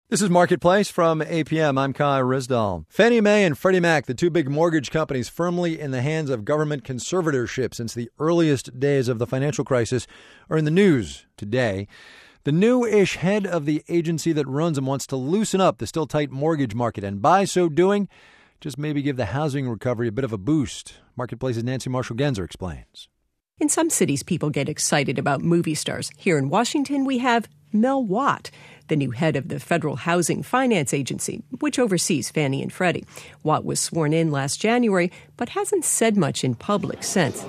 This is Marketplace from APM. I'm Kai Risdall. Fannie Mae and Freddie Mac, the two big mortgage companies firmly in the hands of government conservatorship since the earliest days of the financial crisis, are in the news today. The new-ish head of the agency that runs them wants to loosen up the still tight mortgage market, and by so doing, just maybe give the housing recovery a bit of a boost. Marketplace's Nancy Marshall-Genzer explains. In some cities, people get excited about movie stars. Here in Washington, we have Mel Watt, the new head of the Federal Housing Finance Agency, which oversees Fannie and Freddie. Watt was sworn in last January, but hasn't said much in public since.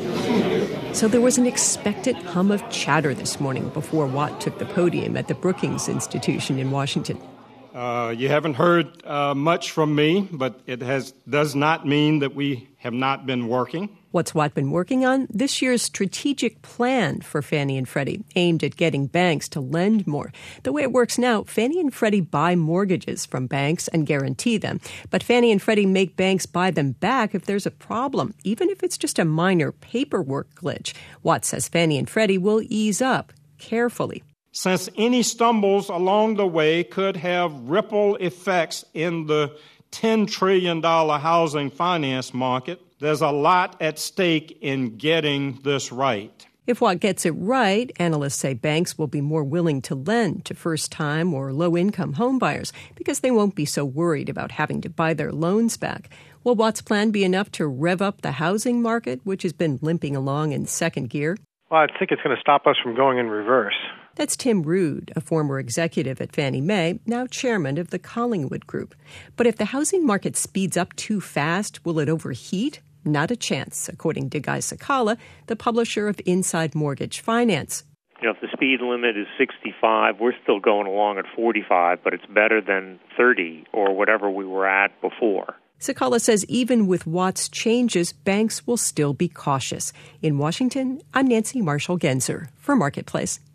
So there was an expected hum of chatter this morning before Watt took the podium at the Brookings Institution in Washington. You haven't heard much from me, but it does not mean that we have not been working. What's Watt been working on? This year's strategic plan for Fannie and Freddie, aimed at getting banks to lend more. The way it works now, Fannie and Freddie buy mortgages from banks and guarantee them. But Fannie and Freddie make banks buy them back if there's a problem, even if it's just a minor paperwork glitch. Watt says Fannie and Freddie will ease up carefully, since any stumbles along the way could have ripple effects in the $10 trillion housing finance market. There's a lot at stake in getting this right. If Watt gets it right, analysts say banks will be more willing to lend to first-time or low-income homebuyers because they won't be so worried about having to buy their loans back. Will Watt's plan be enough to rev up the housing market, which has been limping along in second gear? Well, I think it's going to stop us from going in reverse. That's Tim Rood, a former executive at Fannie Mae, now chairman of the Collingwood Group. But if the housing market speeds up too fast, will it overheat? Not a chance, according to Guy Cecala, the publisher of Inside Mortgage Finance. If the speed limit is 65, we're still going along at 45, but it's better than 30 or whatever we were at before. Cecala says even with Watt's changes, banks will still be cautious. In Washington, I'm Nancy Marshall-Genzer for Marketplace.